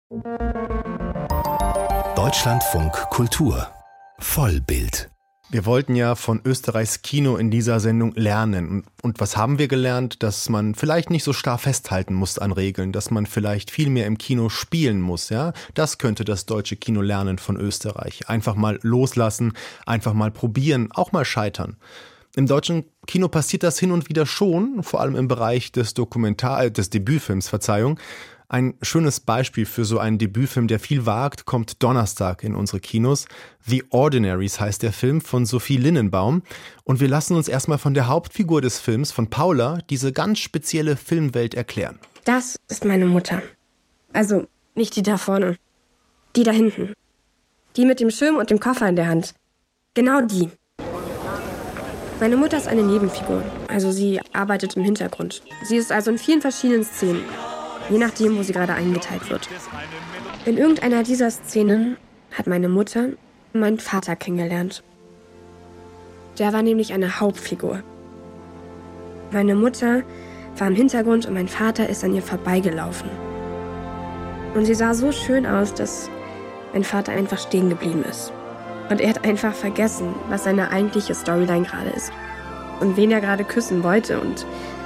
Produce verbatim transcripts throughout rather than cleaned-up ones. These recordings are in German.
Deutschlandfunk Kultur Vollbild. Wir wollten ja von Österreichs Kino in dieser Sendung lernen. Und was haben wir gelernt? Dass man vielleicht nicht so starr festhalten muss an Regeln, dass man vielleicht viel mehr im Kino spielen muss. Ja, das könnte das deutsche Kino lernen von Österreich. Einfach mal loslassen, einfach mal probieren, auch mal scheitern. Im deutschen Kino passiert das hin und wieder schon, vor allem im Bereich des Dokumentar-, des Debütfilms, Verzeihung. Ein schönes Beispiel für so einen Debütfilm, der viel wagt, kommt Donnerstag in unsere Kinos. The Ordinaries heißt der Film von Sophie Linnenbaum. Und wir lassen uns erstmal von der Hauptfigur des Films, von Paula, diese ganz spezielle Filmwelt erklären. Das ist meine Mutter. Also nicht die da vorne. Die da hinten. Die mit dem Schirm und dem Koffer in der Hand. Genau die. Meine Mutter ist eine Nebenfigur. Also sie arbeitet im Hintergrund. Sie ist also in vielen verschiedenen Szenen. Je nachdem, wo sie gerade eingeteilt wird. In irgendeiner dieser Szenen hat meine Mutter meinen Vater kennengelernt. Der war nämlich eine Hauptfigur. Meine Mutter war im Hintergrund und mein Vater ist an ihr vorbeigelaufen. Und sie sah so schön aus, dass mein Vater einfach stehen geblieben ist. Und er hat einfach vergessen, was seine eigentliche Storyline gerade ist. Und wen er gerade küssen wollte. Und,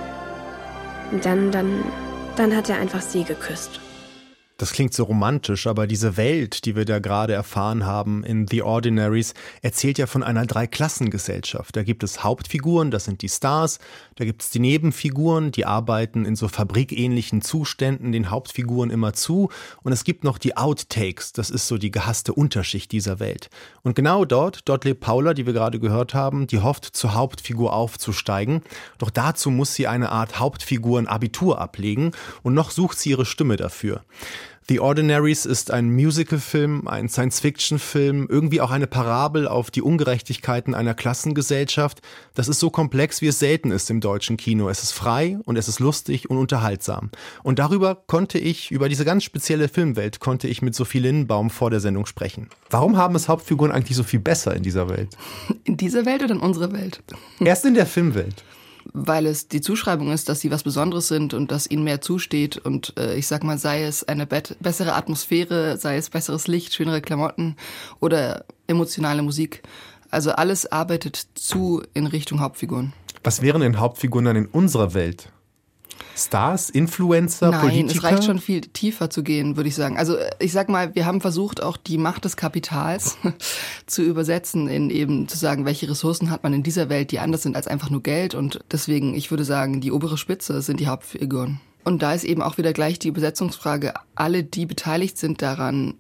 und dann, dann... Dann hat er einfach sie geküsst. Das klingt so romantisch, aber diese Welt, die wir da gerade erfahren haben in The Ordinaries, erzählt ja von einer Dreiklassengesellschaft. Da gibt es Hauptfiguren, das sind die Stars, da gibt es die Nebenfiguren, die arbeiten in so fabrikähnlichen Zuständen den Hauptfiguren immer zu, und es gibt noch die Outtakes, das ist so die gehasste Unterschicht dieser Welt. Und genau dort, dort lebt Paula, die wir gerade gehört haben, die hofft, zur Hauptfigur aufzusteigen, doch dazu muss sie eine Art Hauptfiguren-Abitur ablegen und noch sucht sie ihre Stimme dafür. The Ordinaries ist ein Musicalfilm, ein Science-Fiction-Film, irgendwie auch eine Parabel auf die Ungerechtigkeiten einer Klassengesellschaft. Das ist so komplex, wie es selten ist im deutschen Kino. Es ist frei und es ist lustig und unterhaltsam. Und darüber konnte ich, über diese ganz spezielle Filmwelt, konnte ich mit Sophie Linnenbaum vor der Sendung sprechen. Warum haben es Hauptfiguren eigentlich so viel besser in dieser Welt? In dieser Welt oder in unserer Welt? Erst in der Filmwelt. Weil es die Zuschreibung ist, dass sie was Besonderes sind und dass ihnen mehr zusteht. Und äh, ich sag mal, sei es eine bet- bessere Atmosphäre, sei es besseres Licht, schönere Klamotten oder emotionale Musik. Also alles arbeitet zu in Richtung Hauptfiguren. Was wären denn Hauptfiguren dann in unserer Welt? Stars, Influencer, Nein, Politiker? Nein, es reicht schon viel tiefer zu gehen, würde ich sagen. Also ich sag mal, wir haben versucht, auch die Macht des Kapitals zu übersetzen, in eben zu sagen, welche Ressourcen hat man in dieser Welt, die anders sind als einfach nur Geld. Und deswegen, ich würde sagen, die obere Spitze sind die Hauptfiguren. Und da ist eben auch wieder gleich die Übersetzungsfrage, alle, die beteiligt sind daran,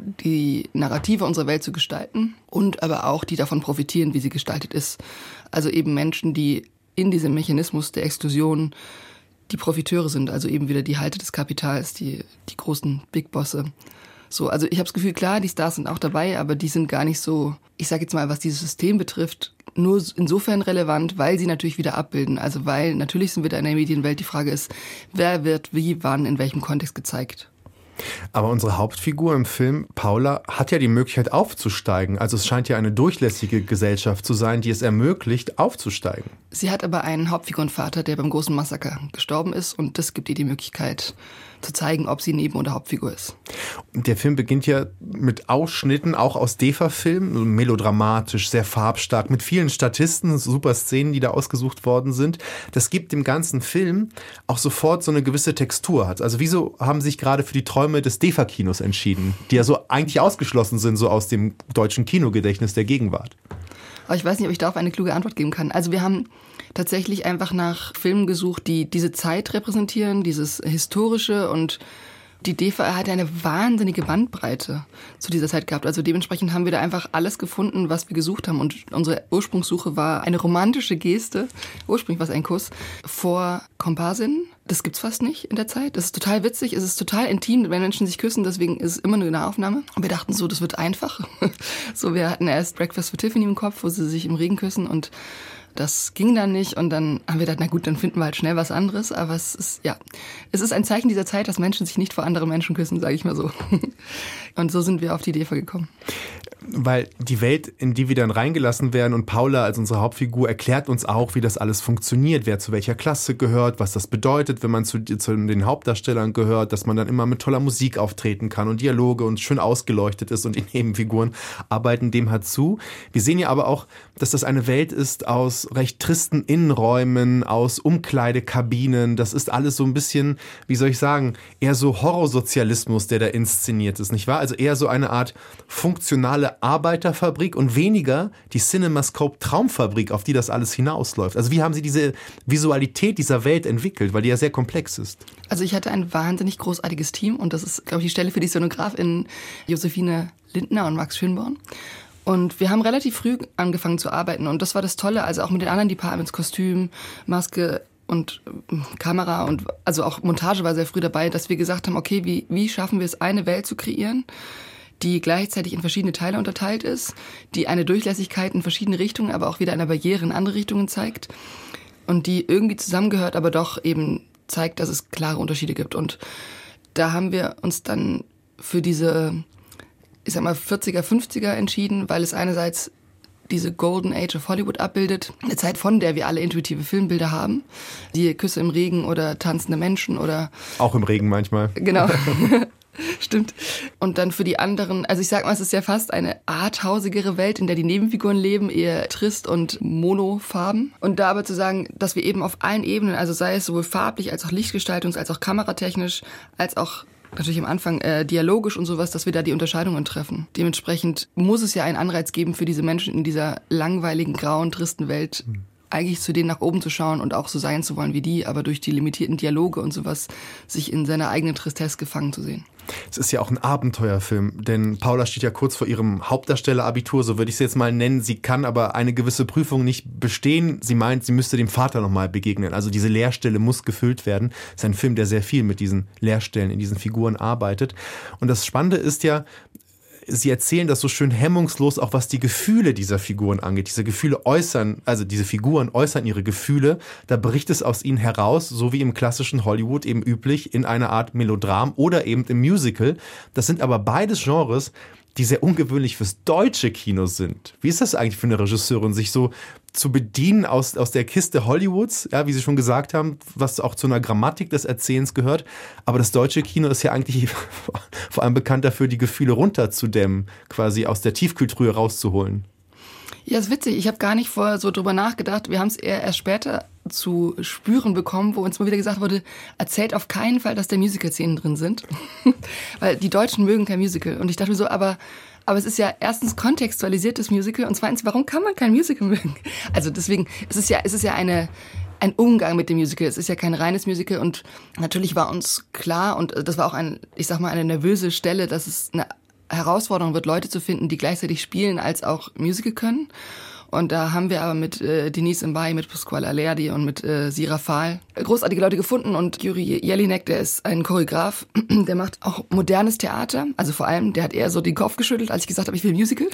die Narrative unserer Welt zu gestalten und aber auch die davon profitieren, wie sie gestaltet ist. Also eben Menschen, die in diesem Mechanismus der Exklusion die Profiteure sind, also eben wieder die Halter des Kapitals, die, die großen Big Bosse. So, also ich habe das Gefühl, klar, die Stars sind auch dabei, aber die sind gar nicht so, ich sage jetzt mal, was dieses System betrifft, nur insofern relevant, weil sie natürlich wieder abbilden. Also weil natürlich sind wir da in der Medienwelt, die Frage ist, wer wird wie, wann, in welchem Kontext gezeigt. Aber unsere Hauptfigur im Film, Paula, hat ja die Möglichkeit aufzusteigen. Also es scheint ja eine durchlässige Gesellschaft zu sein, die es ermöglicht, aufzusteigen. Sie hat aber einen Hauptfigurenvater, der beim großen Massaker gestorben ist, und das gibt ihr die Möglichkeit zu zeigen, ob sie Neben- oder Hauptfigur ist. Der Film beginnt ja mit Ausschnitten, auch aus DEFA-Filmen, melodramatisch, sehr farbstark, mit vielen Statisten, super Szenen, die da ausgesucht worden sind. Das gibt dem ganzen Film auch sofort so eine gewisse Textur. Also wieso haben Sie sich gerade für die Träume des DEFA-Kinos entschieden, die ja so eigentlich ausgeschlossen sind, so aus dem deutschen Kinogedächtnis der Gegenwart? Aber ich weiß nicht, ob ich darauf eine kluge Antwort geben kann. Also wir haben tatsächlich einfach nach Filmen gesucht, die diese Zeit repräsentieren, dieses Historische, und die DEFA hat eine wahnsinnige Bandbreite zu dieser Zeit gehabt. Also dementsprechend haben wir da einfach alles gefunden, was wir gesucht haben. Und unsere Ursprungssuche war eine romantische Geste, ursprünglich war es ein Kuss, vor Komparsinnen. Das gibt's fast nicht in der Zeit. Das ist total witzig, es ist total intim, wenn Menschen sich küssen, deswegen ist es immer nur eine Aufnahme. Und wir dachten so, das wird einfach. So, wir hatten erst Breakfast for Tiffany im Kopf, wo sie sich im Regen küssen, und das ging dann nicht, und dann haben wir gedacht, na gut, dann finden wir halt schnell was anderes. Aber es ist, ja, es ist ein Zeichen dieser Zeit, dass Menschen sich nicht vor anderen Menschen küssen, sage ich mal so. Und so sind wir auf die DEFA gekommen. weil die Welt, in die wir dann reingelassen werden und Paula als unsere Hauptfigur erklärt uns auch, wie das alles funktioniert, wer zu welcher Klasse gehört, was das bedeutet, wenn man zu, zu den Hauptdarstellern gehört, dass man dann immer mit toller Musik auftreten kann und Dialoge und schön ausgeleuchtet ist und die Nebenfiguren arbeiten dem halt zu. Wir sehen ja aber auch, dass das eine Welt ist aus recht tristen Innenräumen, aus Umkleidekabinen, das ist alles so ein bisschen, wie soll ich sagen, eher so Horrorsozialismus, der da inszeniert ist, nicht wahr? Also eher so eine Art funktionale Arbeiterfabrik und weniger die CinemaScope-Traumfabrik, auf die das alles hinausläuft. Also wie haben Sie diese Visualität dieser Welt entwickelt, weil die ja sehr komplex ist? Also ich hatte ein wahnsinnig großartiges Team und das ist, glaube ich, die Stelle für die Szenografin Josephine Lindner und Max Schönborn. Und wir haben relativ früh angefangen zu arbeiten und das war das Tolle, also auch mit den anderen Departments, Kostüm, Maske und Kamera und also auch Montage war sehr früh dabei, dass wir gesagt haben, okay, wie, wie schaffen wir es, eine Welt zu kreieren, die gleichzeitig in verschiedene Teile unterteilt ist, die eine Durchlässigkeit in verschiedene Richtungen, aber auch wieder eine Barriere in andere Richtungen zeigt und die irgendwie zusammengehört, aber doch eben zeigt, dass es klare Unterschiede gibt. Und da haben wir uns dann für diese, ich sag mal, vierziger, fünfziger entschieden, weil es einerseits diese Golden Age of Hollywood abbildet, eine Zeit, von der wir alle intuitive Filmbilder haben, die Küsse im Regen oder tanzende Menschen oder... Auch im Regen manchmal. Genau. Stimmt. Und dann für die anderen, also ich sag mal, es ist ja fast eine arthausigere Welt, in der die Nebenfiguren leben, eher trist und monofarben. Und da aber zu sagen, dass wir eben auf allen Ebenen, also sei es sowohl farblich als auch lichtgestaltungs-, als auch kameratechnisch, als auch natürlich am Anfang äh, dialogisch und sowas, dass wir da die Unterscheidungen treffen. Dementsprechend muss es ja einen Anreiz geben für diese Menschen in dieser langweiligen, grauen, tristen Welt, mhm. eigentlich zu denen nach oben zu schauen und auch so sein zu wollen wie die, aber durch die limitierten Dialoge und sowas sich in seiner eigenen Tristesse gefangen zu sehen. Es ist ja auch ein Abenteuerfilm, denn Paula steht ja kurz vor ihrem Hauptdarstellerabitur, so würde ich es jetzt mal nennen. Sie kann aber eine gewisse Prüfung nicht bestehen. Sie meint, sie müsste dem Vater nochmal begegnen. Also diese Leerstelle muss gefüllt werden. Es ist ein Film, der sehr viel mit diesen Leerstellen in diesen Figuren arbeitet. Und das Spannende ist ja, Sie erzählen das so schön hemmungslos, auch was die Gefühle dieser Figuren angeht. Diese Gefühle äußern, also diese Figuren äußern ihre Gefühle, da bricht es aus ihnen heraus, so wie im klassischen Hollywood eben üblich, in einer Art Melodram oder eben im Musical. Das sind aber beides Genres, die sehr ungewöhnlich fürs deutsche Kino sind. Wie ist das eigentlich für eine Regisseurin, sich so zu bedienen aus, aus der Kiste Hollywoods, ja, wie Sie schon gesagt haben, was auch zu einer Grammatik des Erzählens gehört. Aber das deutsche Kino ist ja eigentlich vor allem bekannt dafür, die Gefühle runterzudämmen, quasi aus der Tiefkühltruhe rauszuholen. Ja, ist witzig. Ich habe gar nicht vorher so drüber nachgedacht. Wir haben es eher erst später zu spüren bekommen, wo uns mal wieder gesagt wurde, erzählt auf keinen Fall, dass da Musical-Szenen drin sind. Weil die Deutschen mögen kein Musical. Und ich dachte mir so, aber, aber es ist ja erstens kontextualisiertes Musical und zweitens, warum kann man kein Musical mögen? Also deswegen, es ist ja, es ist ja eine, ein Umgang mit dem Musical. Es ist ja kein reines Musical und natürlich war uns klar und das war auch ein, ich sag mal, eine nervöse Stelle, dass es eine Herausforderung wird, Leute zu finden, die gleichzeitig spielen als auch Musical können. Und da haben wir aber mit äh, Denise Mbaye, mit Pasquale Alerdi und mit äh, Sira Fahl großartige Leute gefunden. Und Juri Jelinek, der ist ein Choreograf, der macht auch modernes Theater. Also vor allem, der hat eher so den Kopf geschüttelt, als ich gesagt habe, ich will Musical.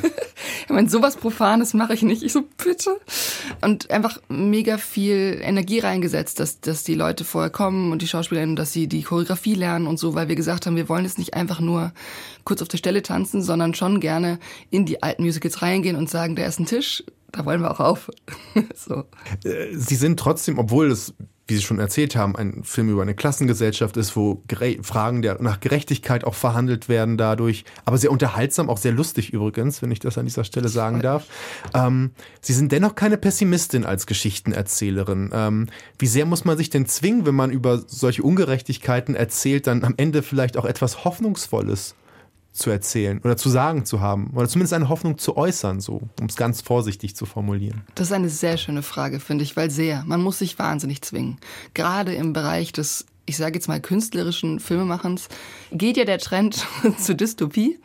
Ich meine, sowas Profanes mache ich nicht. Ich so, bitte. Und einfach mega viel Energie reingesetzt, dass, dass die Leute vorher kommen und die Schauspielerinnen, dass sie die Choreografie lernen und so, weil wir gesagt haben, wir wollen jetzt nicht einfach nur kurz auf der Stelle tanzen, sondern schon gerne in die alten Musicals reingehen und sagen, da ist ein Tisch, da wollen wir auch auf. So. Sie sind trotzdem, obwohl es, wie Sie schon erzählt haben, ein Film über eine Klassengesellschaft ist, wo Gere- Fragen der nach Gerechtigkeit auch verhandelt werden dadurch, aber sehr unterhaltsam, auch sehr lustig übrigens, wenn ich das an dieser Stelle sagen darf. Ähm, Sie sind dennoch keine Pessimistin als Geschichtenerzählerin. Ähm, wie sehr muss man sich denn zwingen, wenn man über solche Ungerechtigkeiten erzählt, dann am Ende vielleicht auch etwas Hoffnungsvolles zu erzählen oder zu sagen zu haben oder zumindest eine Hoffnung zu äußern, so, um es ganz vorsichtig zu formulieren? Das ist eine sehr schöne Frage, finde ich, weil sehr, man muss sich wahnsinnig zwingen. Gerade im Bereich des, ich sage jetzt mal, künstlerischen Filmemachens geht ja der Trend zur Dystopie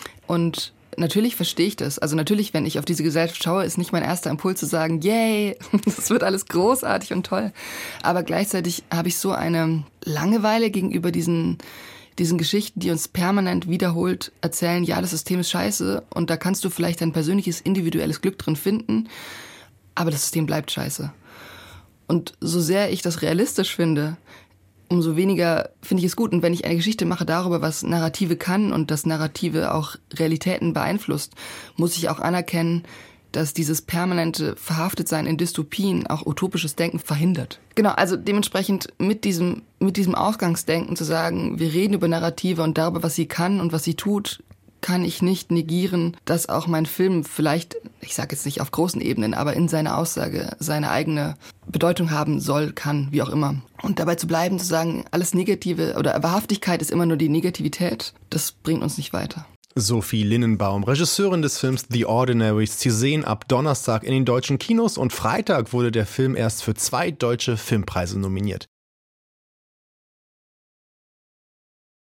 und natürlich verstehe ich das. Also natürlich, wenn ich auf diese Gesellschaft schaue, ist nicht mein erster Impuls zu sagen, yay, das wird alles großartig und toll. Aber gleichzeitig habe ich so eine Langeweile gegenüber diesen diesen Geschichten, die uns permanent wiederholt erzählen, ja, das System ist scheiße und da kannst du vielleicht dein persönliches, individuelles Glück drin finden, aber das System bleibt scheiße. Und so sehr ich das realistisch finde, umso weniger finde ich es gut. Und wenn ich eine Geschichte mache darüber, was Narrative kann und dass Narrative auch Realitäten beeinflusst, muss ich auch anerkennen, dass dieses permanente Verhaftetsein in Dystopien auch utopisches Denken verhindert. Genau, also dementsprechend mit diesem, mit diesem Ausgangsdenken zu sagen, wir reden über Narrative und darüber, was sie kann und was sie tut, kann ich nicht negieren, dass auch mein Film vielleicht, ich sage jetzt nicht auf großen Ebenen, aber in seiner Aussage seine eigene Bedeutung haben soll, kann, wie auch immer. Und dabei zu bleiben, zu sagen, alles Negative oder Wahrhaftigkeit ist immer nur die Negativität, das bringt uns nicht weiter. Sophie Linnenbaum, Regisseurin des Films The Ordinaries, zu sehen ab Donnerstag in den deutschen Kinos und Freitag wurde der Film erst für zwei deutsche Filmpreise nominiert.